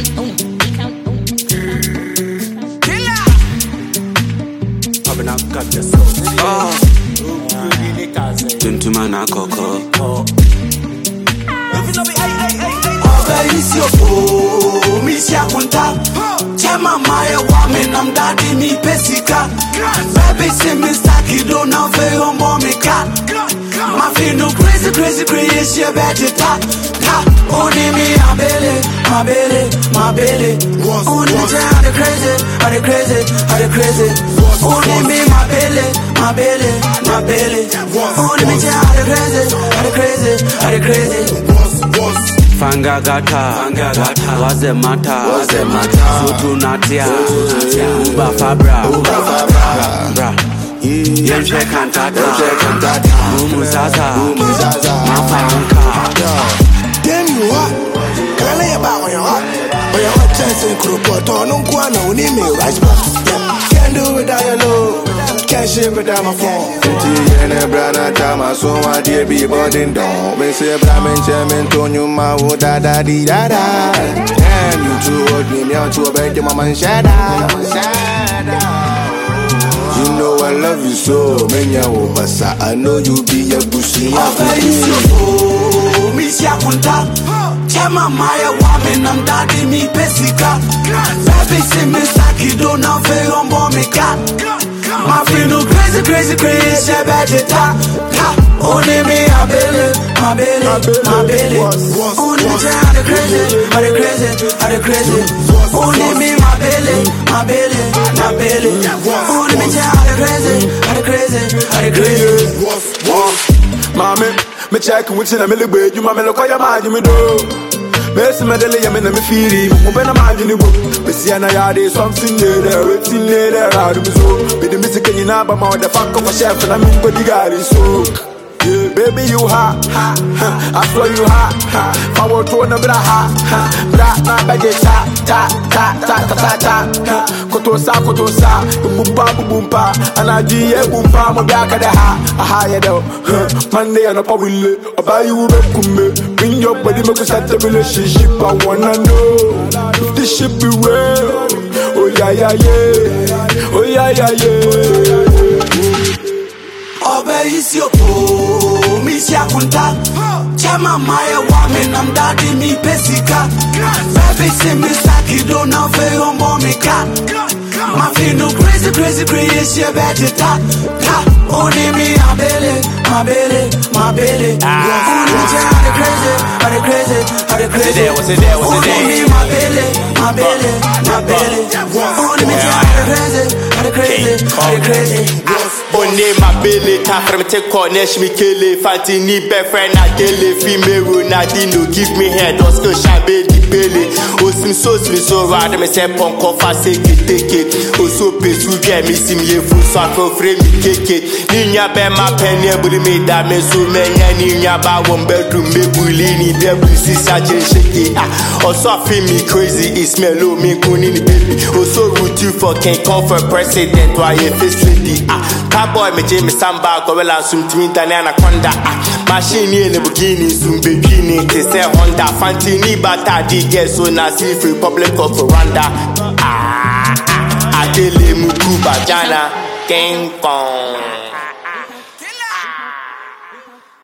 Gentleman Coco. Is your fool, Miss Yakunta. Chema Maya woman, I'm daddy me pesica. Baby, say Mr. Kido, now for your mommy cat. My feet no crazy, your better tap. Only me, my belly. Only me, how the crazy. Only me, my belly. Only me, how the crazy. Fangagata, what's the matter? Sutunatia, Uba Fabra, Yemche Cantata, Umuzaza, Mafanka. Then you are, can I about your heart? But your heart chance in Krupoto, no guano, need me right back. Can't do without your love, can't ship without my phone. And brother Tama, so my dear be boarding down. We say Blamin Chairman Tonyo Mawo da da di da da. And you two would be out to a bed, your mama and shada. You know I love you so, Menya Wobasa. I know you be a bushy. Miss Yakunta. Chema Maya woman, I'm daddy me pesica. Baby, say Mr. Kido, now for your mommy cat. My feet no crazy, your better tap. Only me, my belly. Only me, how the crazy. Only me, my belly. Only me, how the crazy. Mommy, me check which in a middle way, you mamma look at your mind, you do. Best medal, I'm in a feeling, open a mind in the book. But see, I had something there, waiting there, out of so. With the music in your number, the fuck of a chef, and I'm in bodyguard is so. Yeah, baby, you hot, I swear you hot, forward to another hot, black, not baggage, ta, Kotosa, boompa, and I do boompa, my back at the higher though. Monday and a will, or buy you bring your body, make a set a relationship. I wanna know if this ship be real. Oh, yeah. Obey is your fool, Miss Yakunta. Chema Maya woman, I'm daddy me pesica. Baby, say Mr. Kido, now for your mommy cat. My feet no crazy, your better tap. Only me, my belly. Only me, how the crazy. What's it there? Only me, my belly. Only me, how the crazy. Only my belly, time for me take cornish, me kill it. Fantini, best friend, I daily. Female, Nadino, give me head, or still shine baby belly. Oh, so rad, me say punk off, I say take it. Oh, so peace, you get me, see me, full circle, frame me, cake it. Ninya, bear my penny, but me that me so many, Ninya, by 1 bedroom, me bullying, baby, see, such a shake. Also, feel me crazy, it's mellow, me cooning, baby. Also, root you for can't call for president, why a face lady. Boy, me James Samba, Gorilla, some twin and Anaconda. Machine in the beginning, soon beginning. They say Honda, Fantini, Bata, DJ, so Nasi, Republic of Rwanda. Atele Mukuba, Jana, King Kong.